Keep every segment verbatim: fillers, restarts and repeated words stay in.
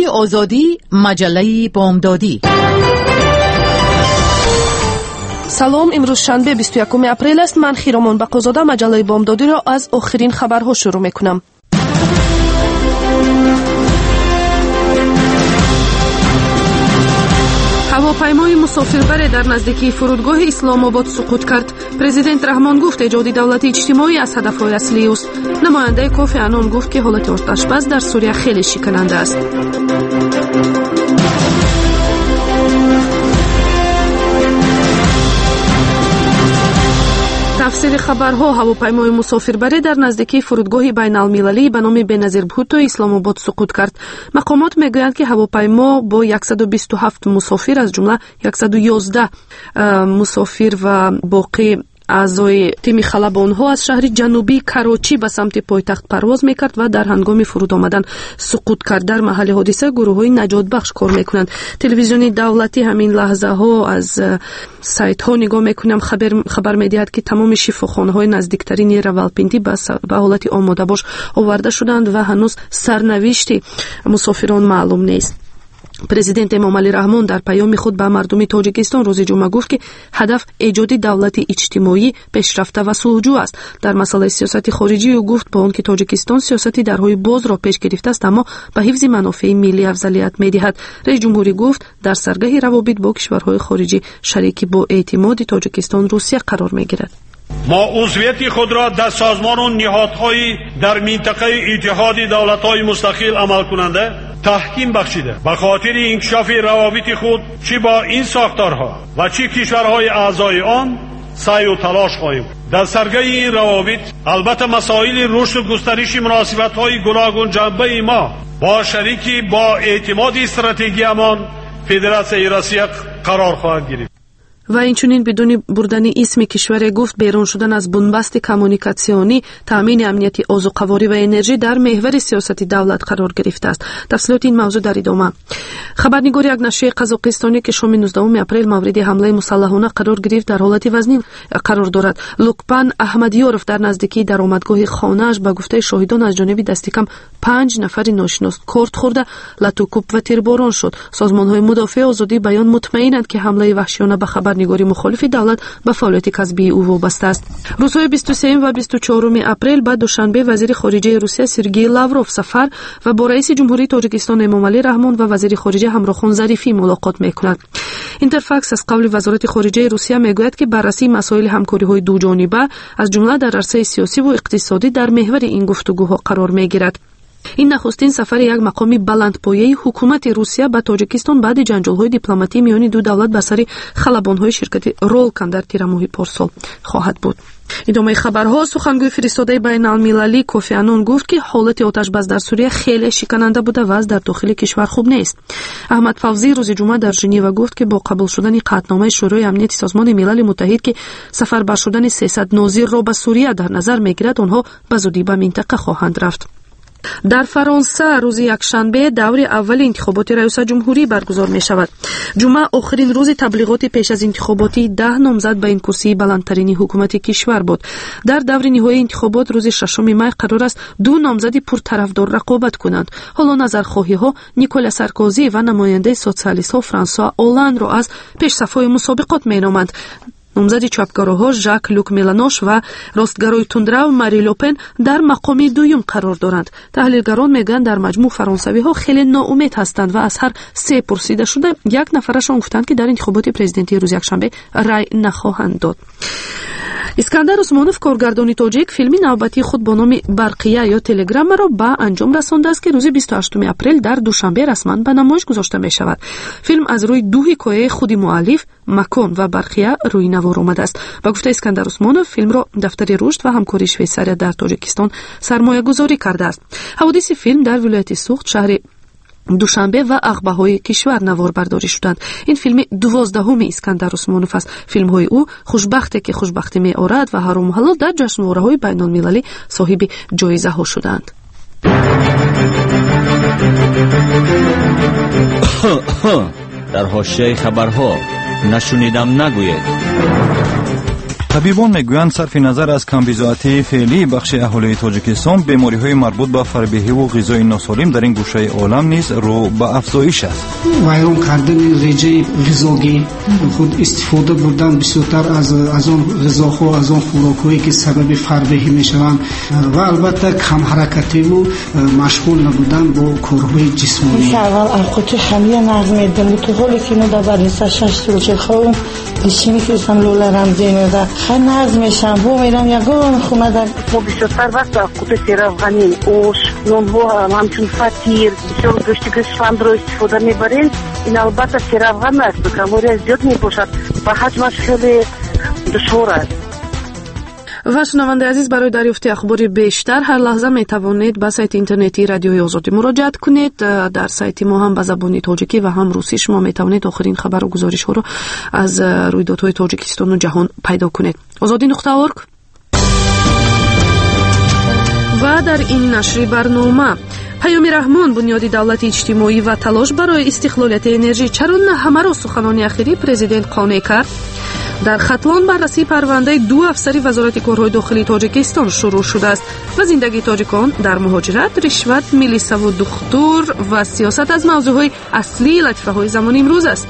آزادی، مجله بامدادی. سلام، امروز شنبه بیست و یکم اپریل است. من خیرامان بقازاده مجله بامدادی را از آخرین خبرها شروع میکنم. هواپیمای مسافربر در نزدیکی فرودگاه اسلام آباد سقوط کرد. پرزیدنت رحمان گفت ایجاد دولت اجتماعی از هدفهای اصلی است. نماینده کوفی عنان گفت که حالت آتشبس در سوریه خیلی شکننده است. تفسیر خبرها: هواپیمای مسافربری در نزدیکی فرودگاه بین‌المللی به نام بنظیر بھوتو اسلام آباد سقوط کرد. مقامات میگویند که هواپیما با صد و بیست و هفت مسافر از جمله صد و یازده مسافر و باقی اعضای تیم خلبان‌ها از شهر جنوبی کراچی به سمت پایتخت پرواز میکرد و در هنگام فرود آمدن سقوط کرد. در محل حادثه گروه‌های نجات بخش کار میکنند. تلویزیون دولتی همین لحظه ها از سایت ها نگاه میکنم خبر خبر میدهد که تمام شفاخانه‌های نزدیکترین راولپینڈی به حالت آماده باش آورده شدند و هنوز سرنوشت مسافران معلوم نیست. پرزیدنت امام علی رحمان در پیام خود به مردم تاجیکستان روز جمعه گفت که هدف ایجاد دولت اجتماعی پیشرفته و صلحجو است. در مسئله سیاست خارجی او گفت با آنکه تاجیکستان سیاستی درهای باز را پیش گرفته است، اما به حفظ منافع ملی افضلیت می‌دهد. رئیس جمهوری گفت در سرگاه روابط با کشورهای خارجی شریک با اعتماد تاجیکستان روسیه قرار می‌گیرد. ما عضویت خود را در سازمان و نهادهای در منطقه اتحاد دولت‌های مستقل عمل کننده تحکیم بخشیده به خاطر انکشاف روابط خود چه با این ساختارها و چه کشورهای اعضای آن سعی و تلاش خواهیم. در سرگاه این روابط البته مسائل رشد و گسترش مناسبت‌های گوناگون جنبه ما با شریکی با اعتماد استراتژیمان فدراسیون روسیه قرار خواهد گرفت. و اینچنین بدون بردن اسم کشور گفت بیرون شدن از بنبست کمونیکاسیونی، تامین امنیت آذوقه‌واری و انرژی در محور سیاست دولت قرار گرفته است. تفصیلات این موضوع در ادامه. خبرنگار یک نشریه قزاقستانی که شام نوزدهم اپریل مورد حمله مسلحانه قرار گرفت در حالت وزنی قرار دارد. لوکپان احمدیوروف در نزدیکی درآمدگاه خانه‌اش به گفته شاهدان از جانب دست کم پنج نفر ناشناس کورت خورده، لاتوکوب و تیرباران شد. سازمان‌های مدافع آزادی بیان مطمئنند که حمله وحشیانه به خبرنگاری مخالف دولت به فعالیت کسبی او وابسته است. روزهای بیست و سه و بیست و چهارم اپریل بعد دوشنبه وزیر خارجه روسیه سرگئی لاوروف سفر و با رئیس جمهوری تاجیکستان امام علی رحمان و وزیر خارجه همراخان ظریفی ملاقات می‌کند. اینترفاکس از قول وزارت خارجه روسیه میگوید که بررسی مسائل همکاری‌های دو جانبه از جمله در عرصه سیاسی و اقتصادی در محور این گفتگوها قرار می‌گیرد. این نخستین سفر یک مقام بلندپایه حکومت روسیه به تاجیکستان بعد جنجال‌های دیپلماتی میان دو دولت به سر خلبان‌های شرکت رولکن در تیر ماه پارسال خواهد بود. ادامه خبرها: سخنگوی فرستاده بین‌المللی کوفی عنان گفت که حالت آتشبس در سوریه خیلی شکننده بوده و از در داخل کشور خوب نیست. احمد فوزی روز جمعه در ژنو گفت که با قبول شدن قطعنامه شورای امنیت سازمان ملل متحد که سفربر شدن سیصد ناظر را به سوریه در نظر میگیرد، آنها به زودی به منطقه خواهند رفت. در فرانسه روز یکشنبه دور اول انتخابات رئیس جمهوری برگزار می شود. جمعه آخرین روز تبلیغات پیش از انتخاباتی ده نامزد به این کرسی بلندترین حکومت کشور بود. در دور نهایی انتخابات روز ششم می قرار است دو نامزد پرطرفدار رقابت کنند. حالا نظرخواهی ها نیکولا سارکوزی و نماینده سوسیالیست ها فرانسوا اولاند را از پیش صفهای مسابقات می نامند. نامزد چپگراها ژاک لوک ملانوش و راستگرای تندرو ماری لوپن در مقام دوم قرار دارند. تحلیلگران میگن در مجموع فرانسوی ها خیلی ناامید هستند و از هر سه پرسیده شده یک نفرشان گفتند که در انتخابات پرزیدنتی روز یکشنبه رای نخواهند داد. اسکندر عثمانوف کارگردانی تاجیک فیلمی نوبتی خود با نام برقیه یا تلگرام را به انجام رسانده است که روز بیست و هشتم اپریل در دوشنبه رسما به نمایش گذاشته می شود. فیلم از روی دو حکایه خود مؤلف مکان و برقیه روی نوار آمده است. با گفته اسکندر عثمانوف فیلم را دفتر رشد و همکاری شویساریا در تاجیکستان سرمایه گذاری کرده است. حوادث فیلم در ولایت سوخت شهر دوشنبه و عقبه‌های کشور نوار برداری شدند. این فیلم دوازدهم اسکندر عثمانوف است. فیلم‌های او خوشبخته که خوشبختی می‌آورد و حرام و حلال در جشنواره‌های بین‌المللی صاحب جایزه‌ها شدند. در حاشیه خبرها نشنیدم نگوید. طبیبان میگویند صرف نظر از کمبیزاتی فعلی بخش اهالی تاجیکستان بیماری‌های مربوط به فربهی و غذای ناسالم در این گوشه عالم نیز رو به افزایش است. ویران کردن رژه غذایی خود استفاده بردن بسیارتر از از آن غذاها از آن خوراک‌هایی که سبب فربهی میشوند و البته کم حرکتی و مشغول نبودن با کارهای جسمانی. اول القطع خمیه نظم دم تو حالی که نو در بریسا شش روزه خون دیشینی که سن لولرم زینه خیلی نظمشم بو میرم یگان خونه در ما بیشتر وقت قطع سیرافغانی اوش نونها همچون فطیر بسیار گشتی گشفند رو استفاده میبرین. این البته سیرافغان است به کالری زیاد میباشد و حجمش خیلی دشوار است. و شنونده عزیز برای دریافت اخبار بیشتر هر لحظه می توانید به سایت اینترنتی رادیوی آزادی مراجعه کنید. در سایت ما هم به زبان تاجیکی و هم روسی شما می توانید آخرین خبر و گزارش ها رو از رویدادهای تاجیکستان و جهان پیدا کنید. آزادی نقطه اورگ. و در این نشر برنامه پیام رحمان بنیاد دولت اجتماعی و تلاش برای استقلالیت انرژی چرا نه همه را سخنان اخیری پرزیدنت قانع کرد. در ختلان بررسی پرونده دو افسری وزارت کارهای داخلی تاجیکستان شروع شده است و زندگی تاجیکان در مهاجرت، رشوت، میلیسا و دختور و سیاست از موضوعهای اصلی لطفه های زمان امروز است.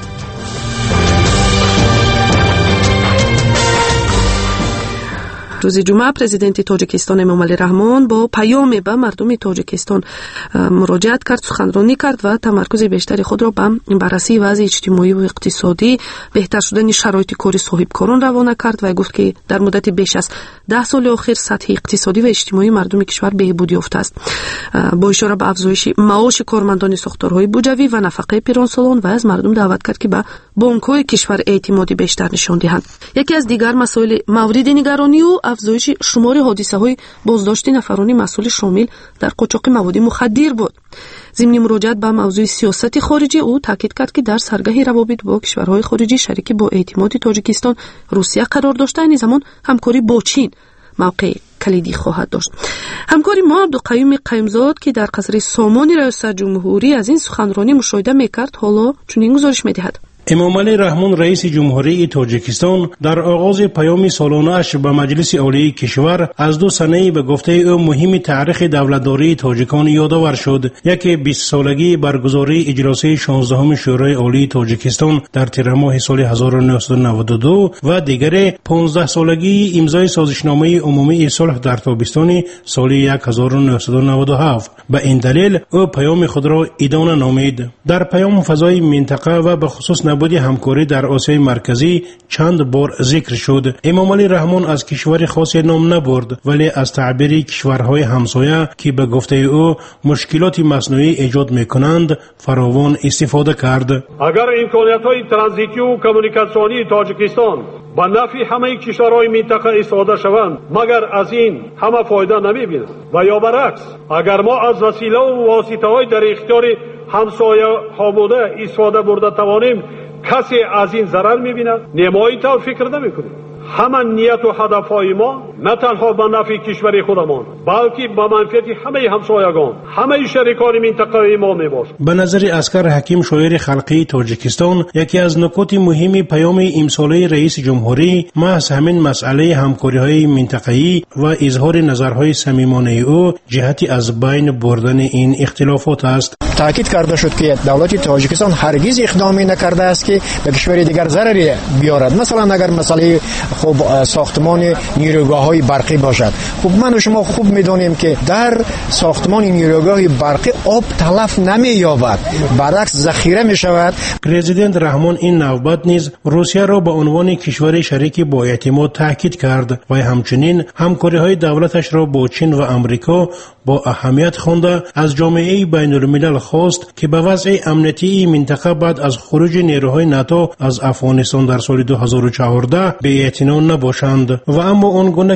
روز جمعه پرزیدنت تاجیکستان امامعلی رحمان با پیام به مردم تاجیکستان مراجعت کرد، سخنرانی کرد و تمرکز بیشتری خود را به بررسی وضع اجتماعی و اقتصادی، بهتر شدن شرایط کاری صاحبکاران روانه کرد و گفت که در مدت بیش از ده سال اخیر سطح اقتصادی و اجتماعی مردم کشور بهبود یافته است. با اشاره به افزایش معاش کارمندان ساختارهای بودجوی و نفقه پیرانسالان و از مردم دعوت کرد که به بانک‌های کشور اعتمادی بیشتر نشان دهند. یکی از دیگر مسائل مورد نگرانی و افزایش شمار حادثه‌های بازداشت نفرانی مسئول شامل در قاچاق مواد مخدر بود. ضمن مراجعت به موضوع سیاست خارجی او تاکید کرد که در سرگاه روابط با کشورهای خارجی شریک با اعتماد تاجیکستان روسیه قرار داشته، این زمان همکاری با چین موقع کلیدی خواهد داشت. همکاری ما عبدالقیوم قیمزاد که در قصر سامان ریاست جمهوری از این سخنرانی مشاهده میکرد حالا چنین گزارش میدهد. امامعلی رحمان رئیس جمهوری تاجیکستان در آغاز پیام سالانه‌اش به مجلس عالی کشور از دو سنه به گفته او مهم تاریخ دولتداری تاجیکان یادآور شد. یکی بیست سالگی برگزاری اجلاس شانزدهم شورای عالی تاجیکستان در تیر ماه سال هزار و نهصد و نود و دو و دیگری پانزده سالگی امضای سازشنامه عمومی صلح در تابستان سال هزار و نهصد و نود و هفت. به این دلیل او پیام خود را ادانه نامید. در پیام فضای منطقه و به خصوص نبود همکاری در آسیای مرکزی چند بار ذکر شد. امامعلی رحمان از کشور خاصی نام نبرد ولی از تعبیر کشورهای همسایه که به گفته او مشکلات مصنوعی ایجاد میکنند فراوان استفاده کرد. اگر امکانیت‌های ترانزیتی و کمیونیکاسیونی تاجیکستان با نفع همه کشورهای منطقه استفاده شوند مگر از این همه فایده نمی‌بینند و یا برعکس اگر ما از وسیله و واسطه‌های در اختیار همسایه ها بوده استفاده برده توانیم کسی از این ضرر می‌بیند؟ نمایی طور فکر نمی‌کنیم. همه نیت و هدفهای ما نه تنها به نفع کشور خودمان بلکه به منفعت همه همسایگان همه شریکان منطقه ما میباشد. به نظر اسکر حکیم شاعر خلقی تاجیکستان یکی از نکات مهم پیام امساله رئیس جمهوری محض همین مسئله همکاری‌های منطقه‌ای و اظهار نظرهای صمیمانه او جهتی از بین بردن این اختلافات است. تاکید کرده شد که دولت تاجیکستان هرگز اقدامی نکرده است که به کشور دیگر ضرری بیارد. مثلا اگر مسئله خوب ساختمان نیروگاه‌های برقی باشد، خب من و شما خوب می‌دانیم که در ساختمان نیروگاه برقی آب تلف نمی‌یابد، برعکس ذخیره می‌شود. پرزیدنت رحمان این نوبت نیز روسیه را به عنوان کشور شریک با اعتماد تاکید کرد و همچنین همکاری‌های دولتش را با چین و آمریکا با اهمیت خوانده از جامعه بین‌الملل خواست که به وضع امنیتی منطقه بعد از خروج نیروهای ناتو از افغانستان در سال دو هزار و چهارده به اعتنا نباشند و اما آنگونه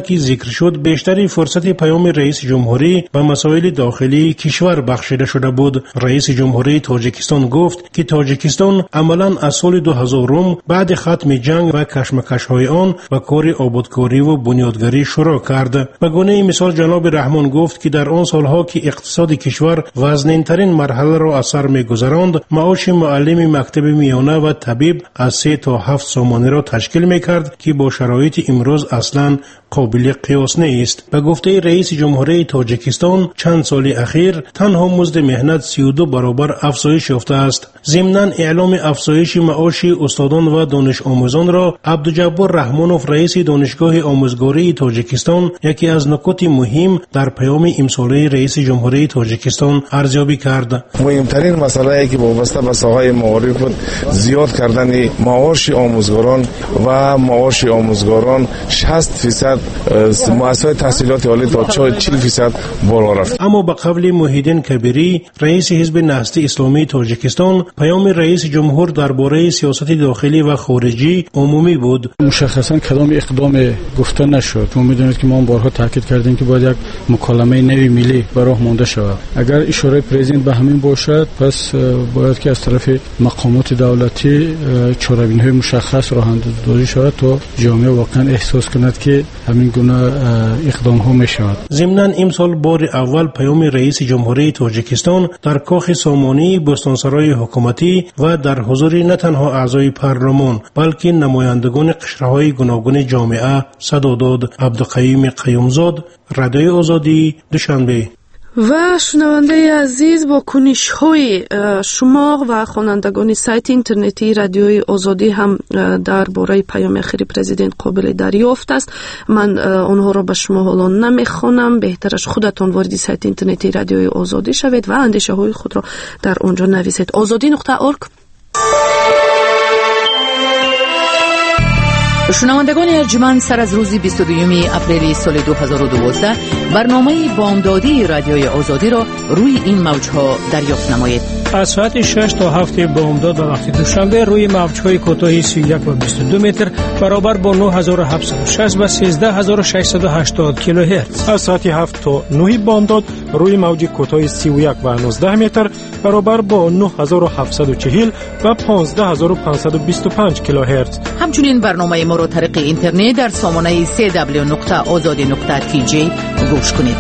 که ذکر شد بیشتری فرصت پیام رئیس جمهوری به مسائل داخلی کشور بخشیده شده بود. رئیس جمهوری تاجیکستان گفت که تاجیکستان عملاً از سال دو هزار بعد ختم جنگ و کشمکش‌های آن و کار آبادکاری و بنیادگری شروع کرد. به گونه مثال جناب رحمان گفت که در آن سالها که اقتصاد کشور وزنین‌ترین مرحله را از سر می‌گذراند، معاش معلم مکتب میانه و طبیب از سه تا هفت سامانه را تشکیل می‌کرد که با شرایط امروز اصلاً قابل قیاس نیست. به گفته رئیس جمهوری تاجیکستان چند سال اخیر تنها مزد مهنت سی و دو برابر افزایش یافته است. ضمناً اعلام افزایش معاش استادان و دانش آموزان را عبدالجبار رحمانوف رئیس دانشگاه آموزگاری تاجیکستان یکی از نکات مهم در پیام امساله رئیس جمهوری تاجیکستان ارزیابی کرد. مهمترین مسئله که وابسته به ساحه معارف بود زیاد کردن معاش آموزگاران و معاش آموزگاران شصت فیصد مؤسسات تحصیلات عالی تا چهل فیصد بالا رفت. اما به قول محیدین کبیری رئیس حزب نهضت اسلامی تاجیکستان پیام رئیس جمهور درباره سیاست داخلی و خارجی عمومی بود. مشخصا کدام اقدام گفته نشد. ما میدونید که ما بارها تاکید کردیم که باید یک مکالمه نوی ملی به راه مانده شود. اگر اشاره پرزیدنت به همین باشد پس باید که از طرف مقامات دولتی چاره‌بینی‌های مشخص راه اندازی شود تا جامعه واقعا احساس کند که همین گونه اقدام ها می شود. ضمناً امسال بار اول پیام رئیس جمهوری تاجیکستان در کاخ سامانی بستانسرای حکومتی و در حضور نه تنها اعضای پارلمان بلکه نمایندگان قشرهای گوناگون جامعه صدا داد. عبدالقیوم قیومزاد، رادیوی آزادی، دوشنبه. و شنونده عزیز با کنش های شما و خوانندگان سایت اینترنتی رادیوی آزادی هم در باره پیام اخیر پرزیدنت قابل دریافت است. من آنها را به شما حالا نمیخوانم، بهترش خودتان وارد سایت اینترنتی رادیوی آزادی شوید و اندیشه های خود را در آنجا نویسید. آزادی نقطه اورگ. شنوندگان ارجمند، سر از روز بیست و دوم اپریل سال دو هزار و دوازده برنامه بامدادی رادیوی آزادی را روی این موجها دریافت نمایید. از ساعت شش تا هفت بامداد و وقت دوشنبه روی موجهای کوتاه سی و یک و بیست و دو متر برابر با نه هزار و هفتصد و شصت و سیزده هزار و ششصد و هشتاد کیلوهرتز. از ساعت هفت تا نه بامداد روی موج کوتاه سی و یک و نوزده متر برابر با نه هزار و هفتصد و چهل و پانزده هزار و پانصد و بیست و پنج کیلوهرتز. همچنین برنامه ما را طریق اینترنت در سامانه دبلیو دبلیو دبلیو نقطه آزادی نقطه تی جی گوش کنید.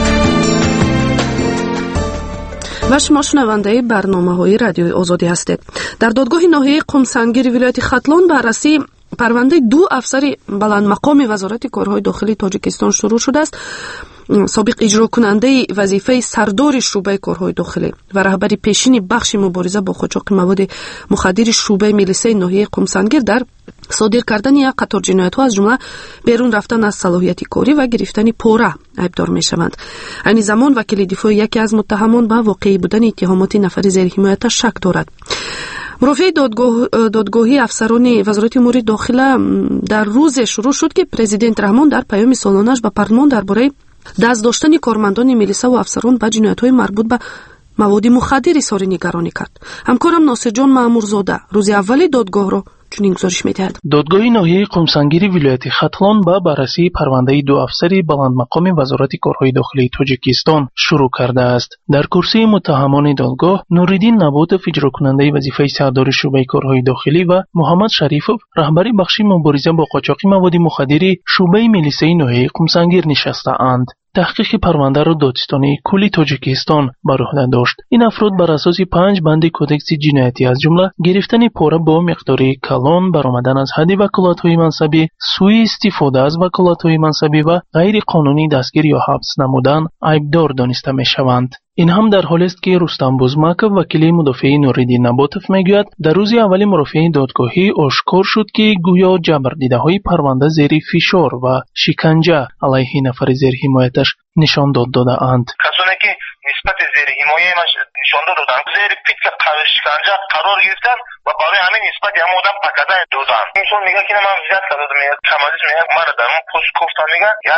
و شما شنونده برنامه های رادیوی آزادی هستید. در دادگاه ناحیه قمسنگیر ولایت ختلان بررسی پرونده دو افسر بلند مقام وزارت کارهای داخلی تاجیکستان شروع شده است. سابق اجرا کننده وظیفه سردار شعبه کارهای داخلی و رهبری پیشین بخش مبارزه با قاچاق مواد مخدر شعبه میلیسه ناحیه قمسنگیر در صادر کردن یک قطار جنایت‌ها از جمله بیرون رفتن از صلاحیت کاری و گرفتن پوره ایبدار می‌شوند. این زمان وکیل دفاع یکی از متهمان به واقعی بودن اتهامات نفر زیر حمایت شک دارد. مرافع دادگاه دادگاهی افسران وزارت امور داخله در روز شروع شد که پرزیدنت رحمان در پیام سالانه‌اش به پارلمان درباره دست داشتن کارمندان میلیسه و افسران به جنایت‌های مربوط به مواد مخدر اظهار نگرانی کرد. همکارم ناصر جان مامورزاده روز اول دادگاه را چنین گزارش می‌دهد. دادگاه ناحیه قمسنگیر ولایت ختلان با بررسی پرونده دو افسر بلند مقام وزارت کارهای داخلی تاجیکستان شروع کرده است. در کرسی متهمان دادگاه نوریدین نباتوف اجرا کننده وظیفه سردار شعبه کارهای داخلی و محمد شریفوف رهبری بخش مبارزه با قاچاق مواد مخدر شعبه میلیسه ناحیه قمسنگیر نشسته‌اند. تحقیق پرونده را دادستانی کلی تاجیکستان بر عهده داشت. این افراد بر اساس پنج بند کدکس جنایتی از جمله گرفتن پوره با مقدار کلان، برآمدن از حد وکالت‌های منصبی، سوء استفاده از وکالت‌های منصبی و غیر قانونی دستگیر یا حبس نمودن ایبدار دانسته می‌شوند. این هم در حالی است که رستم بزمکov وکیل مدافع نوریدین نباتوف میگوید در روز اول مرافعه دادگاهی آشکار شد که گویا جبردیده‌های پرونده زیر فشار و شکنجه علیه نفر زیر حمایتش نشان داد داده اند. کسانی که نسبت زیر حمایت نشان دادند زیر پیک شکنجه قرار گرفتن و برای همین نسبت هم آدم پکده دادند. اینشون میگه که من زیاد دادم، میگه کمالش میگه من در اون پست گفتم میگه یا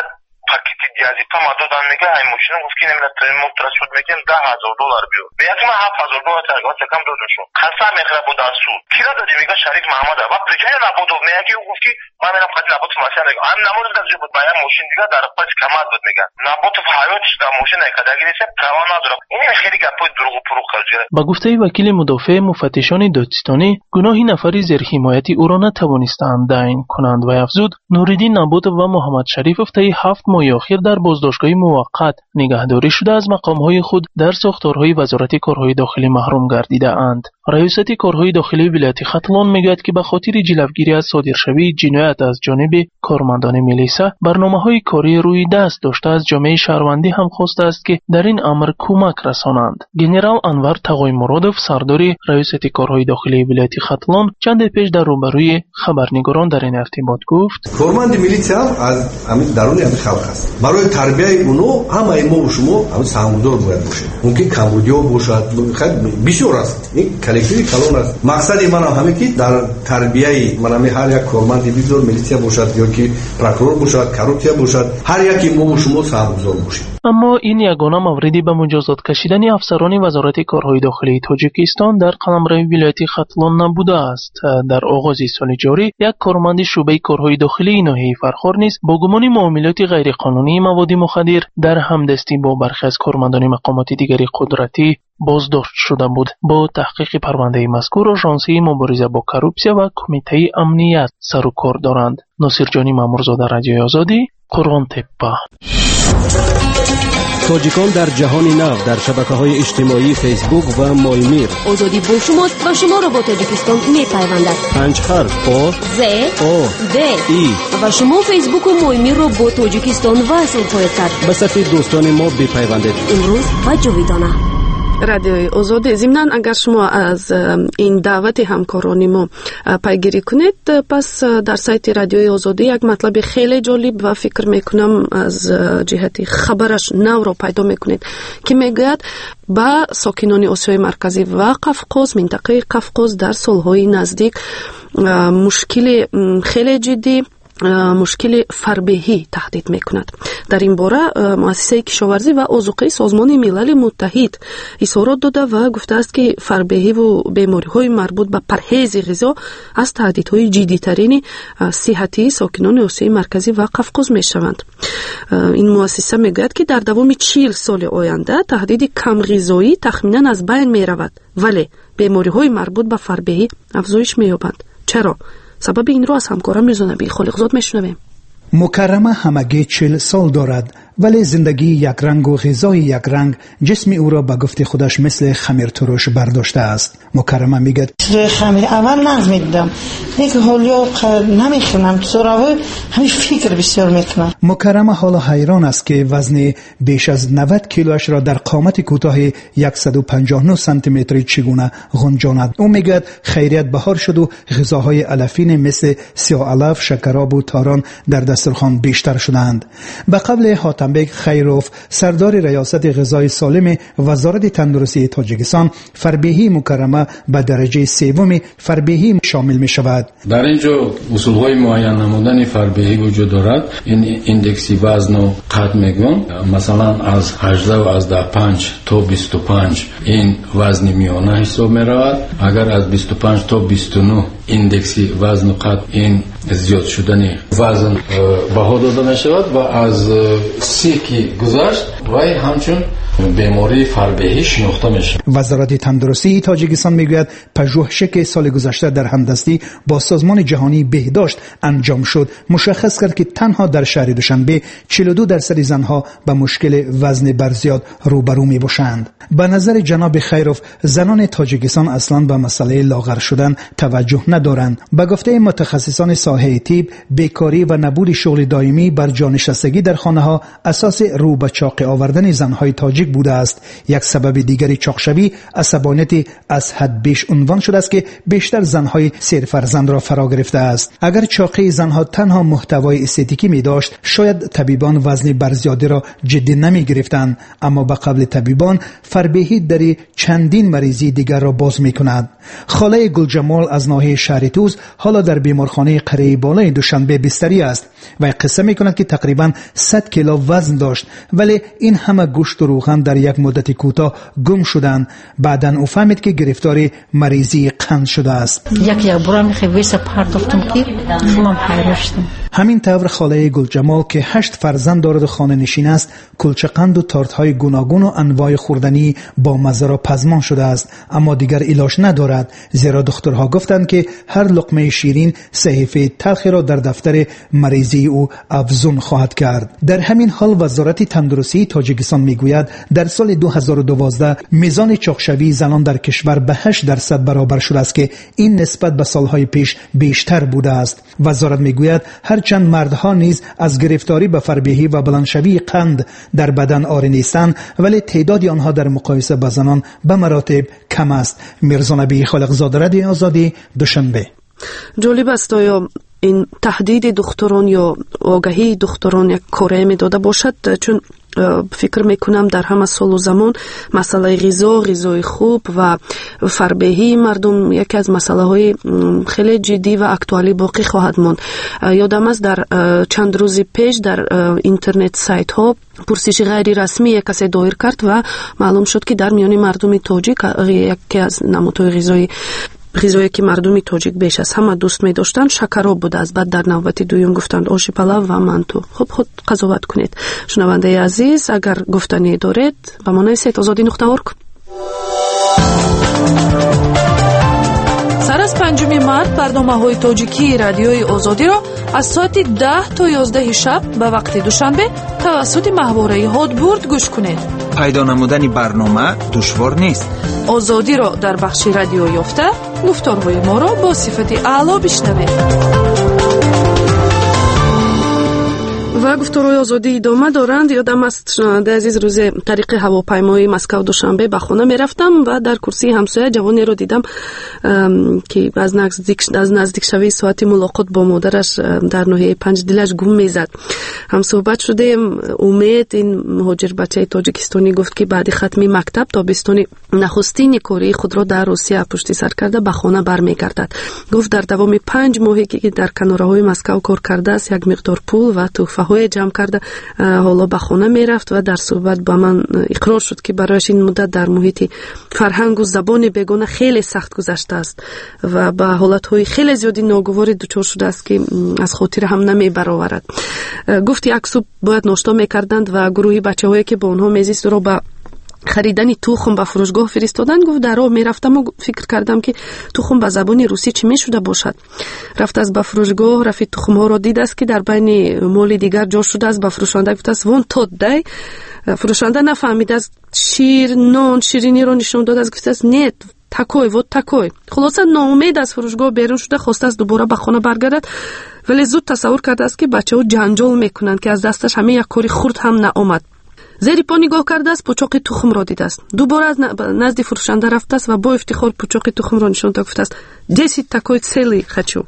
пакети диазепа ма додам мега ай мошина гуфт ки немина мо трансфер мекем да ҳазор доллар биёр яки ма ҳафт ҳазор доллар васа кам додам шо қасам мехра буда суд кира доди мега шариф маҳмада ва причина набуду меяки у гуфт ки ма мерам қати набуд машина мега ам намуд дар ҷо буд бая мошин дига дар пас камат буд мега набуд ҳаётиш да мошина кадагириса права надора ин хели гапои дуруғу пуруғ кардира. ба гуфтаи вакили мудофиъ муфаттишони додистонӣ гуноҳи нафари зерҳимояти ӯро натавонистаанд даъин кунанд ва афзуд нуриддин набутов ва муҳаммад шарифов таи ҳафт моҳи охир дар боздоштгоҳи муваққат нигаҳдорӣ шуда аз мақомҳои худ дар сохторҳои вазорати корҳои дохилӣ маҳрум гардидаанд. раёсати корҳои дохилии вилояти хатлон мегӯяд ки ба хотири ҷилавгирӣ аз содиршавии ҷиноят аз ҷониби кормандони милиса барномаҳои корӣ рӯи даст дошта аз ҷомеаи шаҳрвандӣ ҳам хостааст ки дар ин амр кӯмак расонанд. генерал анвар тағоймуродов сардори раёсати корҳои дохилии вилояти хатлон чанде пеш дар рӯбарӯи хабарнигорон дар ин иртибот гуфт: корманди милитсия аз ҳамин даруни ҳамин халқ аст. барои тарбияи уно ҳамаи мо шумо ҳамин саҳмгузор бояд бошед. мумкин камбудиё бошад, бисёр аст, ин коллективи калон аст. мақсади манам ҳаме ки дар тарбияи манами ҳар як корманди бигзор милитсия бошад ё ки прокурор бошад, коррупсия бошад, ҳар яки мо шумо саҳмгузор бошед. аммо ин ягона мавриди ба муҷозот кашидани афсарони вазорати корҳои дохилии тоҷикистон дар қаламрави вилояти хатлон набудааст. дар оғози соли ҷорӣ як корманди шӯъбаи корҳои дохилии ноҳияи фархор низ бо гумони муомилоти ғайриқонунии маводи мухаддир дар ҳамдастӣ бо бархе аз кормандони мақомоти дигари қудратӣ боздошт шуда буд. бо таҳқиқи парвандаи мазкур ожонсии мубориза бо коррупсия ва кумитаи амният сару кор доранд. носирҷонӣ мамурзода, радиои озодӣ, қурғонтеппа. тоҷикон дар ҷаҳони нав дар шабакаҳои иҷтимоии фейсбук ва моймир. озодӣ бо шумост ва шуморо бо тоҷикистон мепайвандад. панҷ ҳарф о з о д и ва шумо фейсбуку моймирро бо тоҷикистон васл хоҳед кард. ба сафи дӯстони мо бипайвандед. имрӯз ва ҷовидона. радиои озодӣ. зимнан агар шумо аз ин даъвати ҳамкорони мо пайгирӣ кунед, пас дар сайти радиои озодӣ як матлаби хеле ҷолиб ва фикр мекунам аз ҷиҳати хабараш навро пайдо мекунед ки мегӯяд ба сокинони осиёи марказӣ ва қавқоз, минтақаи қавқоз дар солҳои наздик мушкили хеле ҷиддӣ мушкили фарбеҳӣ таҳдид мекунад. дар ин бора муассисаи кишоварзӣ ва озуқаи созмони милали муттаҳид изҳорот дода ва гуфтааст ки фарбеҳиву бемориҳои марбут ба парҳези ғизо аз таҳдидҳои ҷиддитарини сиҳати сокинони осиёи марказӣ ва қавқоз мешаванд. ин муассиса мегӯяд ки дар давоми чил соли оянда таҳдиди камғизоӣ тахминан аз байн меравад, вале бемориҳои марбут ба фарбеҳӣ афзоиш меёбанд. чаро? сабаби инро аз ҳамкорам Мирзонабӣ Холиқзод мешунавем. мукаррама ҳамагӣ чил сол дорад, вале зиндагии якрангу ғизои якранг ҷисми ӯро ба гуфти худаш мисли хамиртуруш бардоштааст. мукаррама мегӯяд: хамир аввал нағз медидам, лекин ҳолё намехӯнам, зоравӣ ҳамин фикр бисёр мекунам. мукаррама ҳоло ҳайрон аст ки вазни беш аз навад килоашро дар қомати кӯтоҳи яксаду панҷоҳ нӯ сантиметри чигуна ғунҷонад. ӯ мегӯяд хайрият баҳор шуду ғизоҳои алафине мисли сиёалаф, шакаробу тарон дар дастурхон бештар шудаанд. ба қавли ҳотамбек хайров, сардори раёсати ғизои солими вазорати тандурустии тоҷикистон, фарбеҳии мукаррама ба дараҷаи севуми фарбеҳӣ шомил мешавад. дар ин ҷо усулҳои муайян намудани фарбеҳӣ вуҷуд дорад. ин индекси вазну қад мегӯям, масалан аз ҳаждаҳу аз даҳ панҷ то бисту панҷ ин вазни миёна ҳисоб меравад. агар аз бисту панҷ то бисту нӯ индекси вазну қад ин зиёд шудани вазн баҳо дода мешавад ва аз си ки гузашт вай ҳамчун бемории фарбеҳӣ шинохта мешавад. вазорати тандурустии тоҷикистон мегӯяд пажӯҳшики соли гузашта дар ҳамдастӣ бо созмони ҷаҳонии беҳдошт анҷом шуд. мушаххас кард ки танҳо дар шаҳри душанбе чилу ду дарсади занҳо ба мушкили вазни барзиёд рӯбарӯ мебошанд. ба назари ҷаноби хайров, занони тоҷикистон аслан ба масъалаи лоғар шудан таваҷҷӯҳ надоранд. ба гуфтаи мутахассисони соҳаи тиб, бекорӣ ва набуди шуғли доимӣ бар ҷонишастагӣ дар хонаҳо асоси рӯ ба чоқӣ овардани занҳои тоҷик буда аст. як сабаби дигари чоқшавӣ асабонияти аз ҳад беш унвон шудааст ки бештар занҳои серфарзандро фаро гирифтааст. агар чоқии занҳо танҳо муҳтавои эстетикӣ медошт, шояд табибон вазни барзиёдиро ҷиддӣ намегирифтанд, аммо ба қавли табибон фарбеҳӣ дари чандин маризии дигарро боз мекунад. холаи Гулҷамол аз ноҳияи шаҳри Туз ҳоло дар беморхонаи қариб اداره بالای دوشنبه بستری است و قصه میکند که تقریبا صد کیلو وزن داشت، ولی این همه گوشت و روغن در یک مدت کوتاه گم شدند. بعداً او فهمید که گرفتار مریضی قند شده است. یک یک برام خیویس پرداختم که من حیران شدم. همین طور خاله گلجمال که هشت فرزند دارد و خانه نشین است، کلچه قند و تارت های گوناگون و انواع خوردنی با مزه را پزمان شده است، اما دیگر علاج ندارد، زیرا دکترها گفتند که هر لقمه شیرین صحیفه تلخی را در دفتر مریضی او افزون خواهد کرد. در همین حال وزارت تندرستی تاجیکستان میگوید در سال دو هزار و دوازده میزان چاقشوی زنان در کشور به هشت درصد برابر شده است که این نسبت به سالهای پیش بیشتر بوده است. وزارت میگوید هرچند مردها نیز از گرفتاری به فربهی و بلندشوی قند در بدن عاری نیستند، ولی تعداد آنها در مقایسه با زنان به مراتب کم است. میرزا نبی خالقزاده، رادیوی آزادی، دوشنبه. جالب است آیا این تهدید دختران یا آگاهی دختران یک کاره می داده باشد؟ چون فکر میکنم در همه سال و زمان مسئله غذا، غذای خوب و فربهی مردم یکی از مسئله های خیلی جدی و اکتوالی باقی خواهد ماند. یادم است در چند روز پیش در اینترنت سایت ها پرسش غیر رسمی یک کسی دایر کرد و معلوم شد که در میان مردم تاجیک یکی از نمودهای غذایی غذایی که مردمی تاجیک بیش از همه دوست می داشتند شکراب بوده است. بعد در نوبت دوم گفتند آش پلو و منتو. خب خود قضاوت کنید. شنونده عزیز، اگر گفتنی دارید با ما نویسید آزادی نقطه اورگ. سر از پنجم مارس برنامه‌های تاجیکی رادیوی آزادی را از ساعت ده تا یازده شب به وقت دوشنبه توسط محوره هادبورد گوش کنید. پیدا نمودن برنامه دشوار نیست. آزادی را در بخش رادیو یافته گفتارهای ما را با صفت اعلی بشنوید. و گفتارهای آزادی ادامه دارند. یادم است شنونده عزیز روز طریق هواپیمای مسکو دوشنبه به خانه میرفتم و در کرسی همسایه جوانی رو دیدم که از نزدیک از نزدیک شوی ساعت ملاقات با مادرش در ناحیه پنج دلش گم میزد. هم صحبت شدیم. امید این مهاجر بچه تاجیکستانی گفت که بعد ختم مکتب تابستانی نخستین کاری خود را در روسیه پشت سر کرده به خانه برمیگردد. گفت در دوام پنج ماهی که در کنارهای مسکو کار کرده است یک مقدار پول و تحفه های جمع کرده حالا به خانه میرفت و در صحبت با من اقرار شد که برایش این مدت در محیط فرهنگ و زبان بیگانه خیلی سخت گذشته است و به حالتهای خیلی زیادی ناگواری دچار شده است که از خاطر هم نمی برآورد. گفت یک صبح باید ناشتا میکردند و گروهی بچه هایی که با اونها میزیست رو به خریدن تخم به فروشگاه فرستادن. گفت در راه میرفتم و فکر کردم که تخم به زبان روسی چی میشده باشد. رفت از به فروشگاه، رفت تخم ها را دید است که در بین مال دیگر جا شده است. به فروشنده گفت است وون تود دای. فروشنده نفهمید است شیر نان شیرینی رو نشون داد است. گفت است نیت تکوی وود تکوی. خلاصه ناامید از فروشگاه بیرون شده، خواسته است دوباره به خانه برگردد، ولی زود تصور کرده است که بچه‌ها جنجال میکنند که از دستش همه یک کاری خرد هم نآمد. زیر پا نگاه کرده است، پوچاق تخم را دیده است. دوباره از نزد فروشنده رفته است و با افتخار پوچاق تخم را نشان داد. گفته است دесять такой целый хочу.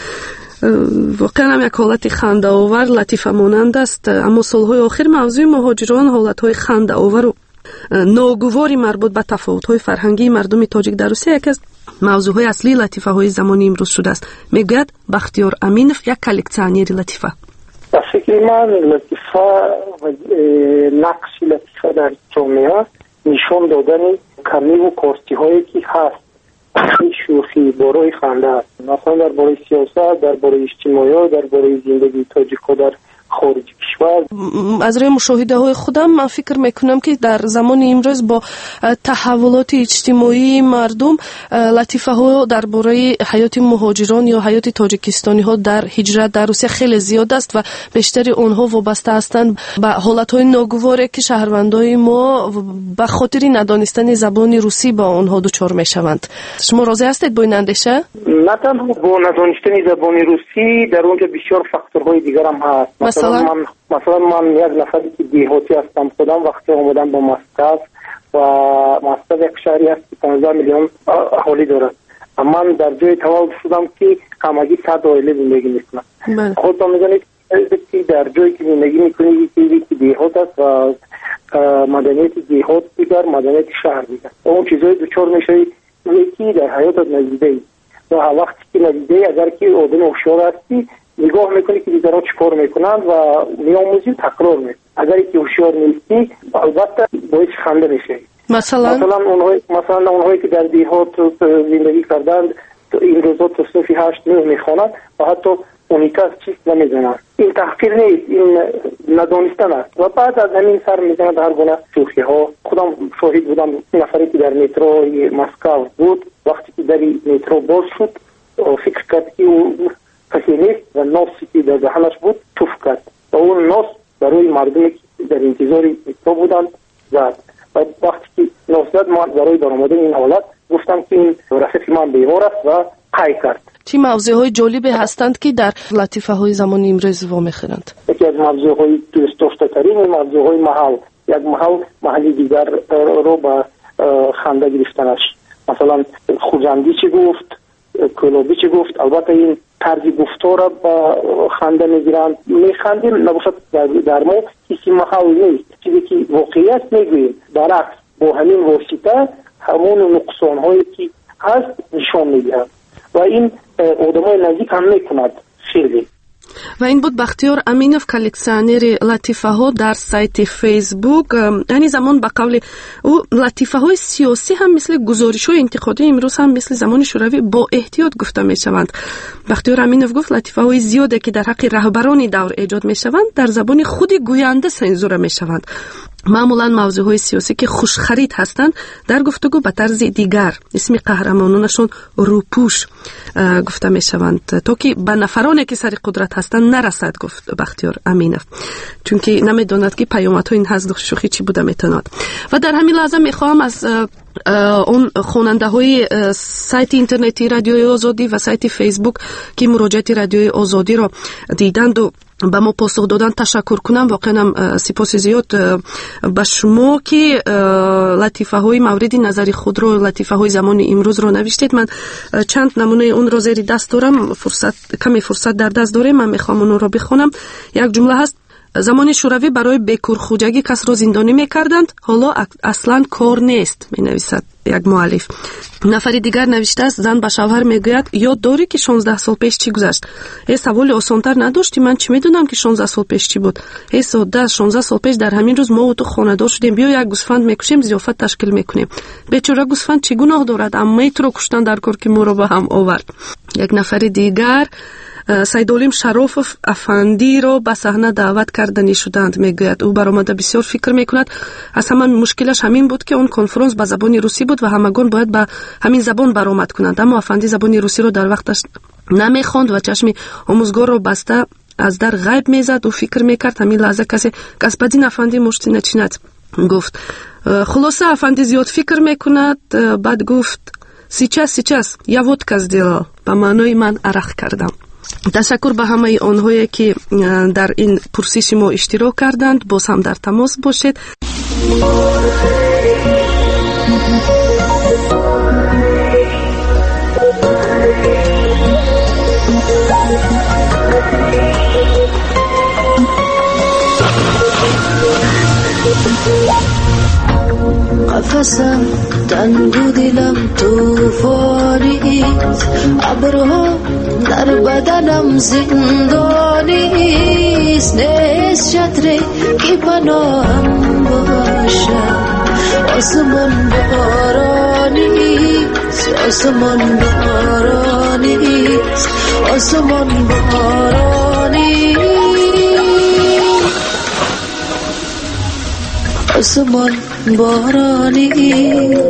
واقعا هم یک حالت خنده آور لطیفه مانند است، اما سالهای آخر موضوع مهاجران حالتهای خنده آور و ناگواری مربوط به تفاوت‌های فرهنگی مردم تاجیک در روسیه یکی از موضوعهای اصلی لطیفه های زمانی امروز شده است. میگوید بختیار امینов یک کلکسیونر لطیفه. در فکر من لطیفه و نقش لطیفه در جامعه نشان دادن کمی و کاستی هایی که هست، شوخی برای خنده است. مثلا در برای سیاست، در برای اجتماعی، در برای زندگی تاجیک‌ها در خارج کشور. از روی مشاهده های خودم من فکر میکنم که در زمان امروز با تحولات اجتماعی مردم لطیفه ها در برای حیات مهاجران یا حیات تاجیکستانی ها در هجرت در روسیه خیلی زیاد است و بیشتر اونها وابسته هستند به حالت های ناگواری که شهروندای ما به خاطر ندانستن زبان روسی با اونها دچار میشوند. شما راضی هستید با این اندیشه؟ نه تنها با ندانستن زبان روسی، در اونجا بسیار فاکتورهای دیگر هم هست. مثلا من مثلا من یک نفری که دیهاتی هستم، خودم وقتی اومدم با مسکو و مسکو یک شهری است که پانزده میلیون اهالی دارد. من در جای تولد شدم که همگی صد عائله زندگی میکنن. خودتون میدونید که در جایی که زندگی میکنید که دیهات است و مدنیت دیهات دیگر، مدنیت شهر دیگر. اون چیزای دوچار میشه یکی در حیاتت نزدیده ای و وقتی که ندیده اگر که آدم هوشیار هستی نگاه میکنی که دیگران چیکار میکنند و میآموزی تکرار میکنی. اگر که هوشیار نیستی البته باعث خنده میشه. مثلا مثلا اونهایی مثلا اونهایی که در دیهات زندگی کردند این روزا تصنیف هشت نه میخوانند و حتی اونیکا چیست نمیدونند. این تحقیر نیست، این ندانستن است و بعد از همین سر میزنند هر گونه شوخی ها. خودم شاهد بودم نفری که در مترو مسکو بود، وقتی که در مترو باز شد فکر کرد که او کسی نیست و ناسی که در دهنش بود توف کرد و اون ناس برای مردمی که در انتظار مترو بودند زد و وقتی که ناس زد من برای برآمدن این حالت گفتم که این رفیق من بیمار است و قی کرد. چی موضوعهای جالبی هستند که در لطیفه های زمان امروز وامیخورند؟ یکی از موضوعهای دوست داشته ترین موضوعهای محل، یک محل محلی دیگر رو با خنده گرفتنش، مثلا خوزندی چی گفت، کلابی چی گفت. البته این طرز گفتار را با خنده میگیرند، میخندیم نباشد در, در ما کسی محل نیست، چیزی که واقعیت میگوییم برعکس با همین واسطه همون نقصان هایی که هست نشان میدهند و این آدمای نزدیک هم میکند خیلی. و این بود بختیار امینوف کلکسیونر لطیفه ها در سایت فیسبوک. یعنی زمان به قول او لطیفه های سیاسی هم مثل گزارش های انتقادی امروز هم مثل زمان شوروی با احتیاط گفته می شوند. بختیار امینوف گفت لطیفه های زیاده که در حق رهبران دور ایجاد می شوند در زبان خود گوینده سنزور می شوند. معمولا موضوعهای سیاسی که خوشخرید هستند در گفتگو به طرز دیگر اسم قهرمانانشون روپوش گفته می شوند تا که به نفرانی که سر قدرت هستند نرسد، گفت بختیار امینوف، چون که نمیداند که پیامدهای این حزب شوخی چی بوده میتواند. و در همین لحظه میخواهم از اون خواننده های سایت اینترنتی رادیوی آزادی و سایت فیسبوک که مراجعه رادیوی آزادی را دیدند و به ما پاسخ دادن تشکر کنم. واقعا هم سپاس زیاد به شما که لطیفه های مورد نظر خود رو، لطیفه های زمان امروز رو نوشتید. من چند نمونه اون رو زیر دست دارم، فرصت کمی فرصت در دست دارم، من میخوام اون رو بخونم. یک جمله هست: زمان شوروی برای بکورخوجگی کس را زندانی میکردند، حالا اصلا کار نیست، می نویسد یک مؤلف. نفری دیگر نوشته است: زن به شوهر میگوید یاد داری که شانزده سال پیش چی گذشت؟ ای سوال آسانتر نداشتی؟ من چی میدونم که شانزده سال پیش چی بود؟ ای ساده، شانزده سال پیش در همین روز ما و تو خانه‌دار شدیم، بیا یک گوسفند میکشیم، ضیافت تشکیل میکنیم. بیچاره گوسفند چی گناه دارد؟ اما تو رو کشتن در کار که ما رو به هم آورد. یک نفر دیگر سیدالیم شراف افندی را به صحنه دعوت کردنی شدند. میگوید او برآمده بسیار فکر میکند از همه مشکلش همین بود که اون کنفرانس به زبان روسی بود و همگان باید به همین زبان برآمد کنند، اما افندی زبان روسی را در وقتش نمیخواند و چشم آموزگار را بسته از در غیب میزد و فکر میکرد همین لحظه کسی گسپدین افندی مشتی نچیند. گفت خلاصه افندی زیاد فکر میکند. بعد گفت سیچس سیچس یا ودکا сделал، به معنای من عرق کردم. تشکر به همه آنهایی که در این پرسش ما اشتراک کردند. باز هم در تماس باشید. قفسم تنگ و دلم توفانیست، ابرها در بدنم زندانیست، نیست شطری که پناهم باشد، آسمان بارانیست، آسمان بارانیست، آسمان بارانیست، آسمان بارانی.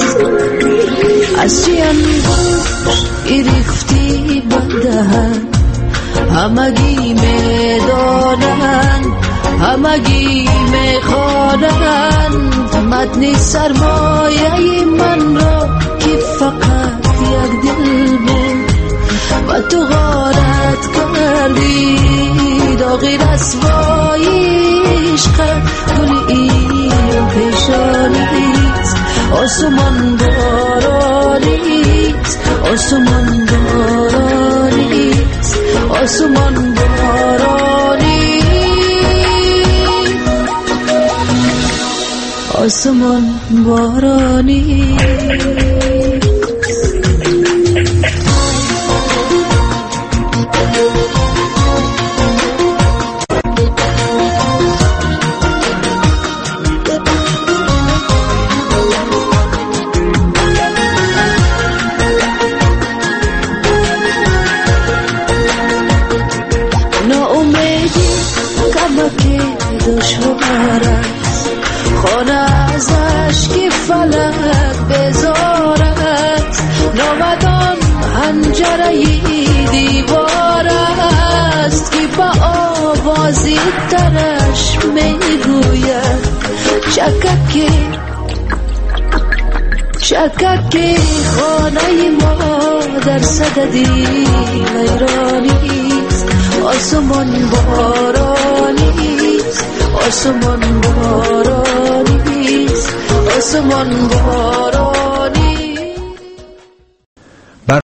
از چی انگوش گرفتی بدهن، همگی میدانن، همگی میخوانند متن سرمایه من را که فقط یک دل بود و تو غارت کردی داغی رسوایی عشق گل این پیشانیست، آسمان بارانیست، آسمان بارانیست، آسمان بارانیست، آسمان بارانیست. پنجره دیوار است که با آوازی درش میگوید چککی چککی خانه ما در صددی ویرانیست آسمان بارانیست آسمان بارانیست آسمان بارانیست